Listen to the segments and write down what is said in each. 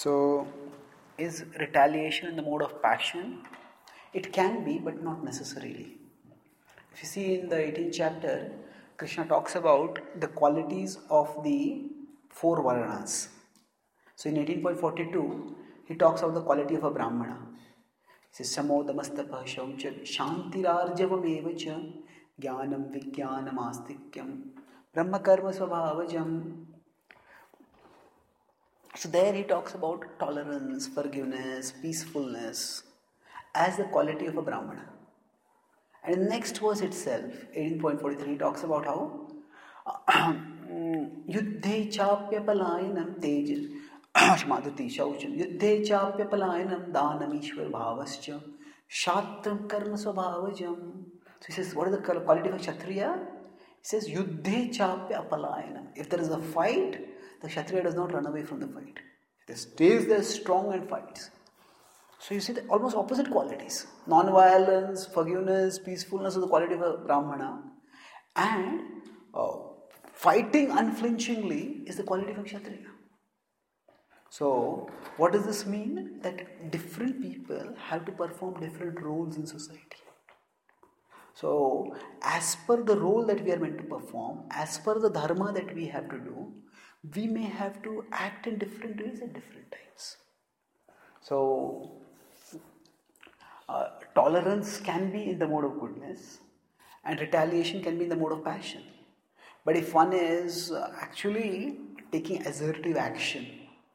So, is retaliation in the mode of passion? It can be, but not necessarily. If you see in the 18th chapter, Krishna talks about the qualities of the four Varnas. So, in 18.42, he talks about the quality of a Brahmana. He says, Samodamastapah Shaucham Shantirarjavam evacha Jnanam Vijnanam Astikyam Brahma Karma Svabhavajam. So there he talks about tolerance, forgiveness, peacefulness as the quality of a Brahmana. And in the next verse itself, 18.43, he talks about how Yuddhe chapya palayanam tej Shmadhuti Shaucham Yuddhe chapya palayanam danam ishwar bhavascha Shatram karma svabhavajam. So he says, what is the quality of a Kshatriya? He says, Yuddhe chapya palayanam. If there is a fight, the Kshatriya does not run away from the fight. He stays there strong and fights. So you see the almost opposite qualities. Non-violence, forgiveness, peacefulness are the quality of a Brahmana. And fighting unflinchingly is the quality of a Kshatriya. So what does this mean? That different people have to perform different roles in society. So as per the role that we are meant to perform, as per the dharma that we have to do, we may have to act in different ways at different times. So tolerance can be in the mode of goodness and retaliation can be in the mode of passion. But if one is actually taking assertive action,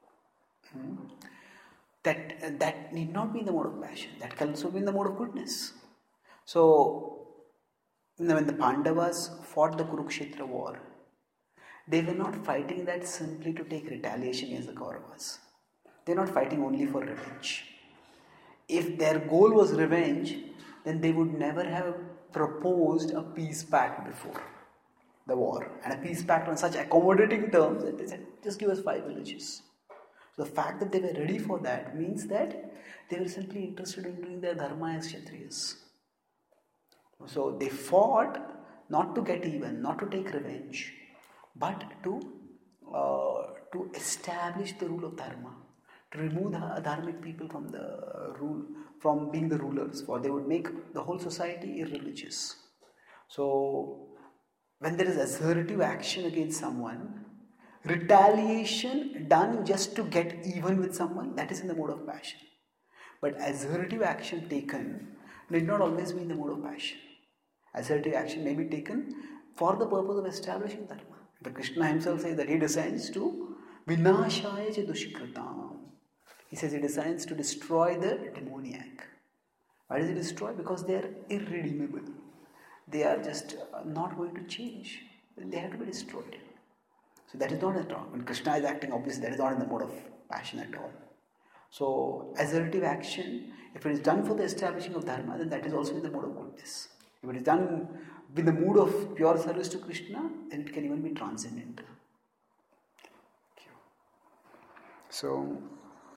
that need not be in the mode of passion. That can also be in the mode of goodness. So when the Pandavas fought the Kurukshetra war, they were not fighting that simply to take retaliation against the Kauravas. They were not fighting only for revenge. If their goal was revenge, then they would never have proposed a peace pact before the war. And a peace pact on such accommodating terms that they said, just give us 5 villages. So the fact that they were ready for that means that they were simply interested in doing their dharma as Kshatriyas. So they fought not to get even, not to take revenge, but to establish the rule of dharma, to remove the adharmic people from the rule, from being the rulers, for they would make the whole society irreligious. So when there is assertive action against someone, retaliation done just to get even with someone, that is in the mode of passion. But assertive action taken need not always be in the mode of passion. Assertive action may be taken for the purpose of establishing dharma. But Krishna himself says that he descends to vinashaya cha dushikritam. He says he descends to destroy the demoniac. Why does he destroy? Because they are irredeemable. They are just not going to change. They have to be destroyed. So that is not at all. When Krishna is acting, obviously that is not in the mode of passion at all. So assertive action, if it is done for the establishing of dharma, then that is also in the mode of goodness. If it is done with the mood of pure service to Krishna, then it can even be transcendental. So